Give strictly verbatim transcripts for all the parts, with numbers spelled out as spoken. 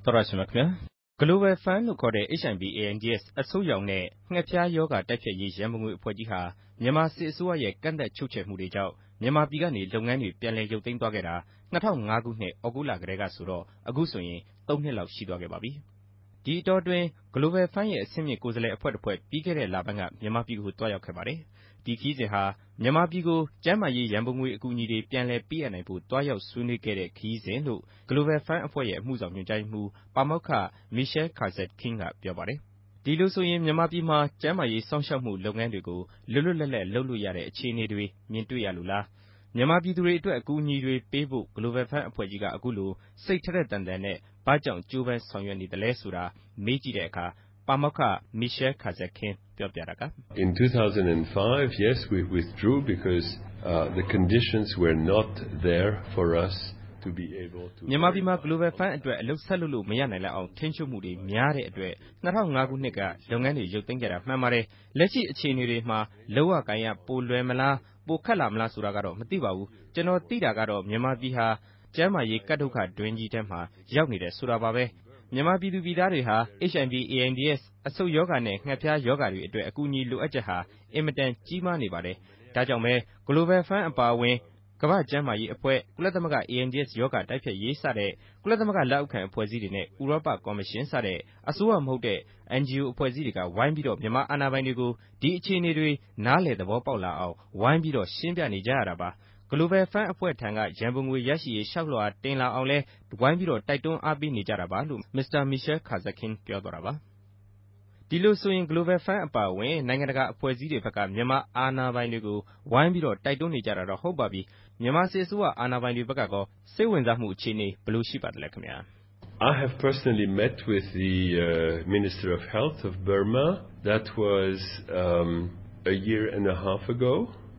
တော်ရရှိမြခင် Global Fund လို့ခေါ်တဲ့ H I V AIDS အဆုတ်ရောင်နဲ့ငှက်ဖျားရောဂါတိုက်ဖျက်ရေးရန်ပုံငွေအဖွဲ့ကြီးဟာမြန်မာစစ်အစိုးရရဲ့ကန့်သတ်ချုပ်ချယ်မှုတွေကြောင့်မြန်မာပြည်ကနေလုပ်ငန်းတွေပြန်လည်ရုပ်သိမ်းသွားခဲ့တာ၂၀၀၅ခုနှစ်ဩဂုတ်လကတည်းကဆိုတော့အခုဆိုရင်သုံးနှစ်လောက်ရှိသွားခဲ့ပါပြီ။ဒီအတောအတွင်း Global Fund ရဲ့အဆင့်မြင့်ကိုယ်စားလှယ်အဖွဲ့တစ်ဖွဲ့ပြီးခဲ့တဲ့လပိုင်းကမြန်မာပြည်ကိုတွားရောက်ခဲ့ပါတယ်။ဒီခရီးစဉ်ဟာမြန်မာပြည်ကိုကျန်းမာရေးရန်ပုံငွေအကူအညီတွေပြန်လည်ပေးအပ်နိုင်ဖို့တွားရောက်ဆွေးနွေးခဲ့တဲ့ခရီးစဉ်လို့ Global Fund အဖွဲ့ရဲ့အမှုဆောင်ညွှန်ကြားရေးမှူးပါမောက္ခ Michelle Kazatkin ကပြောပါတယ်။ဒီလိုဆိုရင်မြန်မာပြည်မှာကျန်းမာရေးစောင့်ရှောက်မှုလုပ်ငန်းတွေကိုလွတ်လွတ်လပ်လပ်လုပ်လို့ရတဲ့အခြေအနေတွေမြင်တွေ့ရလို့လားမြန်မာပြည်သူတွေအတွက်အကူအညီတွေပေးဖို့ Global Fund အဖွဲ့ကြီးကအခုလိုစိတ်ထက်ထက်သန်သန်နဲ့ဘာကြောင့်ကြိုးပမ်းဆောင်ရွက်နေသလဲဆိုတာမေးကြည့်တဲ့အခါပါမောက္ခ Michelle Kazatkin ပြောပြတာက In two thousand five, yes, we withdrew because uh, the conditions were not there for us to be able to မြန်မာပြည်မှာ Global Fund အတွက်အလုပ်ဆက်လုပ်လို့မရနိုင်လောက်အောင်ထိန်းချုပ်မှုတွေများတဲ့အတွက်၂၀၀၅ခုနှစ်ကလုပ်ငန်းတွေရုပ်သိမ်းကြတာမှန်ပါတယ်လက်ရှိအခြေအနေတွေမှာလုပ်ရကိုင်ရပိုလွယ်မလားပိုခက်လာမလားဆိုတာကတော့မသိပါဘူးကျွန်တော်သိတာကတော့မြန်မာပြည်ဟာကျန်းမာရေးကပ်ဒုက္ခတွင်းကြီးထဲမှာရောက်နေတယ်ဆိုတာပါပဲမြန်မာပြည်သူပြည်သားတွေဟာ H I V AIDS အဆုတ်ရောဂါနဲ့ငှက်ဖျားရောဂါတွေအတွက်အကူအညီလိုအပ်ချက်ဟာအင်မတန်ကြီးမားနေပါတယ်ဒါကြောင့်ပဲ Global Fund အပါအဝင်ကမ္ဘာ့ကျန်းမာရေးအဖွဲ့ကုလသမဂ္ဂ AIDS ရောဂါတိုက်ဖျက်ရေးစတဲ့ကုလသမဂ္ဂလက်အောက်ခံအဖွဲ့အစည်းတွေနဲ့ဥရောပကော်မရှင်စတဲ့အစိုးရမဟုတ်တဲ့ N G O အဖွဲ့အစည်းတွေကဝိုင်းပြီးတော့မြန်မာအာဏာပိုင်တွေကိုဒီအခြေအနေတွေနားလည်သဘောပေါက်လာအောင်ဝိုင်းပြီးတော့ရှင်းပြနေကြရတာပါ Global Fund အဖွဲ့ထံကရန်ပုံငွေရရှိရေးလျှောက်လွှာတင်လာအောင်လဲဝိုင်းပြီးတော့တိုက်တွန်းအားပေးနေကြတာပါလို့ မစ္စတာ Michelle Kazatkin ပြောသွားတာပါဒီလိုဆိုရင် Global Fund အပါအဝင်နိုင်ငံတကာအဖွဲ့အစည်းတွေဘက်ကမြန်မာအာဏာပိုင်တွေကိုဝိုင်းပြီးတော့တိုက်တွန်းနေကြတာတော့ဟုတ်ပါပြီမြန်မာစစ်အစိုးရအာဏာပိုင်တွေဘက်ကကောစိတ်ဝင်စားမှုအခြေအနေဘယ်လိုရှိပါသလဲခင်ဗျာ I have personally met with the uh, Minister of Health of Burma. That was um, a year and a half ago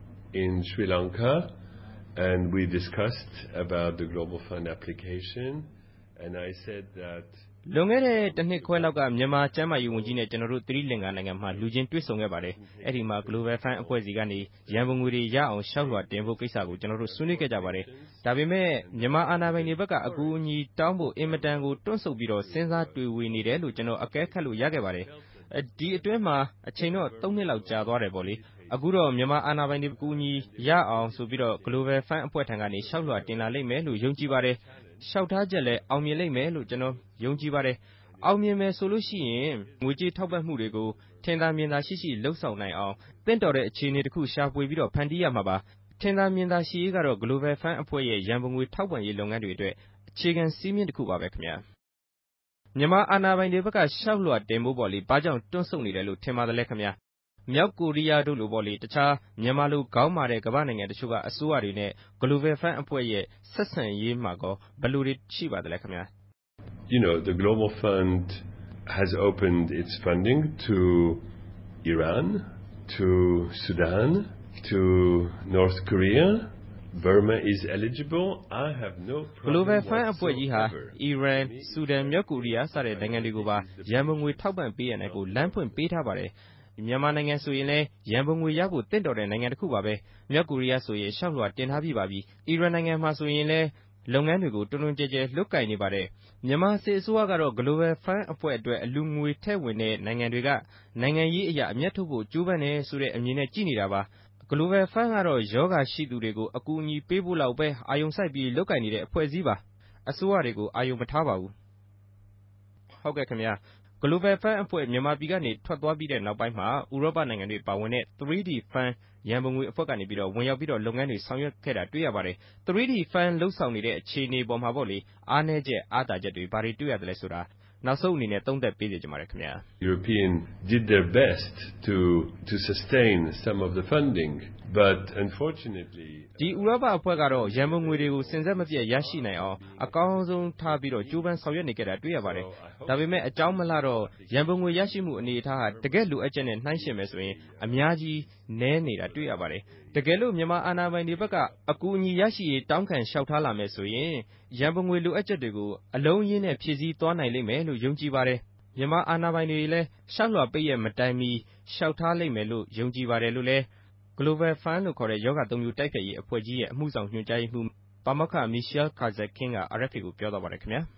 in Sri Lanka, and we discussed about the Global Fund application, and I said that လွန်ခဲ့တဲ့တစ်နှစ်ခွဲလောက်ကမြန်မာကျန်းမာရေးဝန်ကြီးနဲ့ကျွန်တော်တို့သီရိလင်္ကာနိုင်ငံမှာလူချင်းတွေ့ဆုံခဲ့ပါတယ်အဲ့ဒီမှာ Global Fund အဖွဲ့စီကနေရန်ပုံငွေတွေရအောင်ရှောက်လွှာတင်ဖို့ကိစ္စကိုကျွန်တော်တို့ဆွေးနွေးခဲ့ကြပါတယ်ဒါပေမဲ့မြန်မာအာဏာပိုင်တွေဘက်ကအကူအညီတောင်းဖို့အင်မတန်ကိုတွန့်ဆုတ်ပြီးတော့စဉ်းစားတွေးဝေနေတယ်လို့ကျွန်တော်အကဲခတ်လို့ရခဲ့ပါတယ်ဒီအတွင်းမှာအချိန်တော့သုံးနှစ်လောက်ကြာသွားတယ်ပေါ့လေအခုတော့မြန်မာအာဏာပိုင်တွေအကူအညီရအောင်ဆိုပြီးတော့ Global Fund အဖွဲ့ထံကနေရှောက်လွှာတင်လာလိမ့်မယ်လို့ယုံကြည်ပါတယ်လျှောက်ထားချက်လဲအောင်မြင်လိမ့်မယ်လို့ကျွန်တော်ယုံကြည်ပါတယ်အောင်မြင်မယ်ဆိုလို့ရှိရင်ငွေကြေးထောက်ပံ့မှုတွေကိုထင်သာမြင်သာရှိရှိလှုပ်ဆောင်နိုင်အောင်တင့်တော်တဲ့အခြေအနေတစ်ခုရှာဖွေပြီးတော့ဖန်တီးရမှာပါထင်သာမြင်သာရှိရေးကတော့ Global Fund အဖွဲ့ရဲ့ရန်ပုံငွေထောက်ပံ့ရေးလုပ်ငန်းတွေအတွက်အခြေခံစည်းမျဉ်းတစ်ခုပါပဲခင်ဗျာမြန်မာအာဏာပိုင်တွေဘက်ကရှောက်လွှာတင်ဖို့ပေါ့လေဘာကြောင့်တွန့်ဆုတ်နေတယ်လို့ထင်ပါသလဲခင်ဗျာမြောက်ကိုရီးယားတို့လိုပေါ့လေတခြားမြန်မာလိုခေါင်းမာတဲ့ကမ္ဘာနိုင်ငံတချို့ကအစိုးရတွေနဲ့ Global Fund အဖွဲ့ရဲ့ဆက်ဆံရေးမှာကောဘယ်လိုတွေရှိပါသလဲခင်ဗျာ You know, the Global Fund has opened its funding to Iran, to Sudan, to North Korea. Burma is eligible. I have no problem Global Fund whatsoever. အဖွဲ့ကြီးဟာ Iran, Sudan, မြောက်ကိုရီးယားစတဲ့နိုင်ငံတွေကိုပါရန်ပုံငွေထောက်ပံ့ပေးရနိုင်ဖို့လမ်းဖွင့်ပေးထားပါတယ်မြန်မာနိုင်ငံဆိုရင်လည်းရန်ပုံငွေရဖို့တင့်တော်တဲ့နိုင်ငံတစ်ခုပါပဲမြောက်ကိုရီးယားဆိုရင်ရှောက်လွှာတင်ထားပြီးပါပြီအီရန်နိုင်ငံမှာဆိုရင်လည်းလုပ်ငန်းတွေကိုတွန်းတွန်းကြဲကြဲလွတ်ကင်နေပါတယ်မြန်မာစစ်အစိုးရကတော့ Global Fund အဖွဲ့အတွက်အလူငွေထည့်ဝင်တဲ့နိုင်ငံတွေကနိုင်ငံရေးအရာအမျက်ထုတ်ဖို့ကြိုးပမ်းနေဆိုတဲ့အမြင်နဲ့ကြည့်နေတာပါ Global Fund ကတော့ယောဂရှိသူတွေကိုအကူအညီပေးဖို့လောက်ပဲအာယုံစိုက်ပြီးလွတ်ကင်နေတဲ့အဖွဲ့အစည်းပါအစိုးရတွေကိုအာယုံမထားပါဘူးဟုတ်ကဲ့ခင်ဗျာGlobal Fund အဖွဲ့မြန်မာပြည်ကနေထွက်သွားပြီးတဲ့နောက်ပိုင်းမှာဥရောပနိုင်ငံတွေပါဝင်တဲ့ three D Fund ရန်ပုံငွေအဖွဲ့ကနေပြီးတော့ဝင်ရောက်ပြီးတော့လုပ်ငန်းတွေဆောင်ရွက်ခဲ့တာတွေ့ရပါတယ် three D Fund လှုပ်ဆောင်နေတဲ့အခြေအနေပေါ်မှာပေါ့လေအားနည်းချက်အားသာချက်တွေဘာတွေတွေ့ရသလဲဆိုတာနောက်ဆုံးအနေနဲ့သုံးသပ်ပေးစေချင်ပါတယ်ခင်ဗျာ European did their best to to sustain some of the funding but unfortunately ဒီဥရောပအဖွဲ့ကတော့ရန်ပုံငွေတွေကိုစင်ဆက်မပြတ်ရရှိနိုင်အောင်အကောင်းဆုံးထားပြီးတော့ကြိုးပမ်းဆောင်ရွက်နေကြတာတွေ့ရပါတယ်ဒါပေမဲ့အကြောင်းမလှတော့ရန်ပုံငွေရရှိမှုအနေအထားဟာတကယ်လိုအပ်ချက်နဲ့နှိုင်းယှဉ်မယ်ဆိုရင်အများကြီးနည်းနေတာတွေ့ရပါတယ်တကယ်လို့မြန်မာအာဏာပိုင်တွေဘက်ကအကူအညီရရှိရေးတောင်းခံလျှောက်ထားလာမယ်ဆိုရင်ရန်ပုံငွေလိုအပ်ချက်တွေကိုအလုံးရင်းနဲ့ဖြည့်ဆည်းသွားနိုင်လိမ့်မယ်လို့ယုံကြည်ပါတယ်မြန်မာအာဏာပိုင်တွေလည်းရှောက်လွှာပိတ်ရမတိုင်မီလျှောက်ထားလိမ့်မယ်လို့ယုံကြည်ပါတယ်လို့လည်း Global Fund လို့ခေါ်တဲ့ယောဂသုံးမျိုးတိုက်ဖျက်ရေးအဖွဲ့ကြီးရဲ့အမှုဆောင်ညွှန်ကြားရေးမှူးပါမောက္ခ Michelle Kazatkin က R F A ကိုပြောသွားပါတယ်ခင်ဗျာ